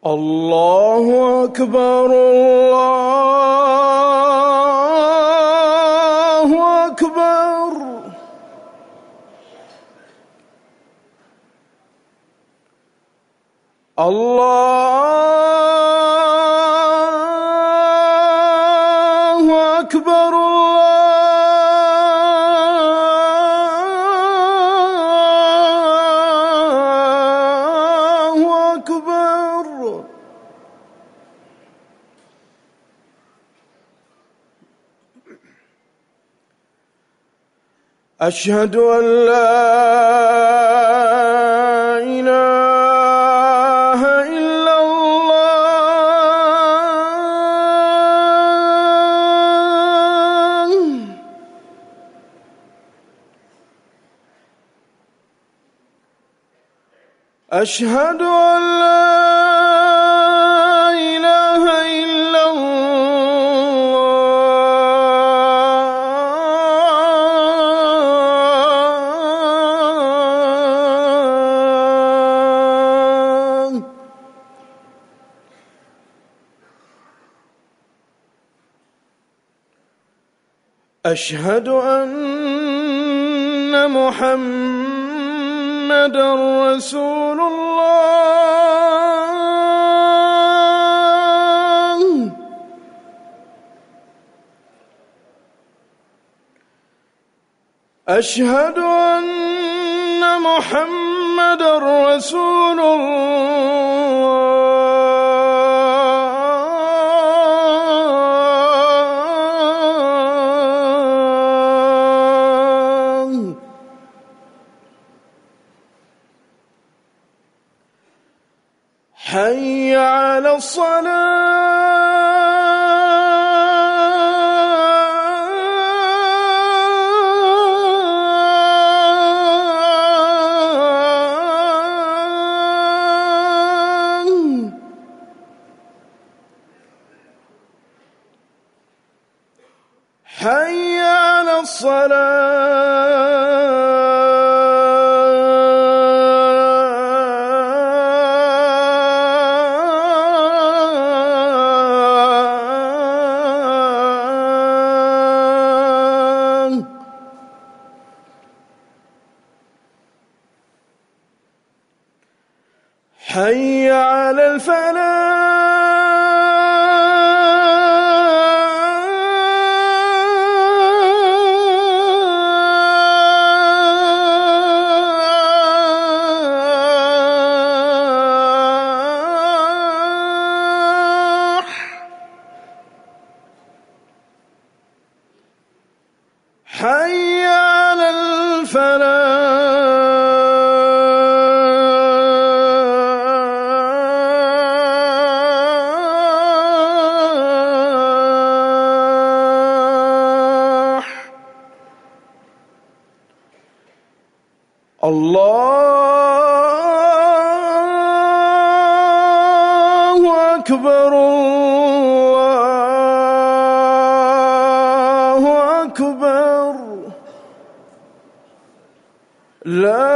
الله أكبر الله أكبر. الله أكبر الله أكبر. أشهد أن لا إله إلا الله. أشهد أن لا إله إلا الله. أشهد أن محمدًا رسول الله. أشهد أن محمدًا رسول الله. حي على الصلاة. حي على الصلاة. حي على الفلاح. حي على الفلاح. الله أكبر الله أكبر. لا